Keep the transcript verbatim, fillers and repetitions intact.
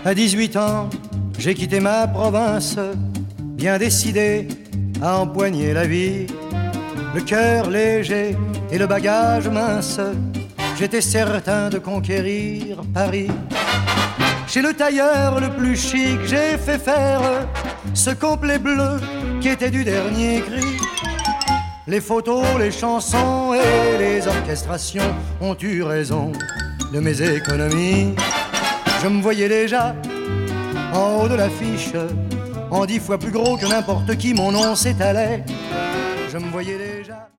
À dix-huit ans, j'ai quitté ma province, bien décidé à empoigner la vie. Le cœur léger et le bagage mince, j'étais certain de conquérir Paris. Chez le tailleur le plus chic, j'ai fait faire ce complet bleu qui était du dernier cri. Les photos, les chansons et les orchestrations ont eu raison de mes économies. Je me voyais déjà en haut de l'affiche, en dix fois plus gros que n'importe qui, mon nom s'étalait. Je me voyais déjà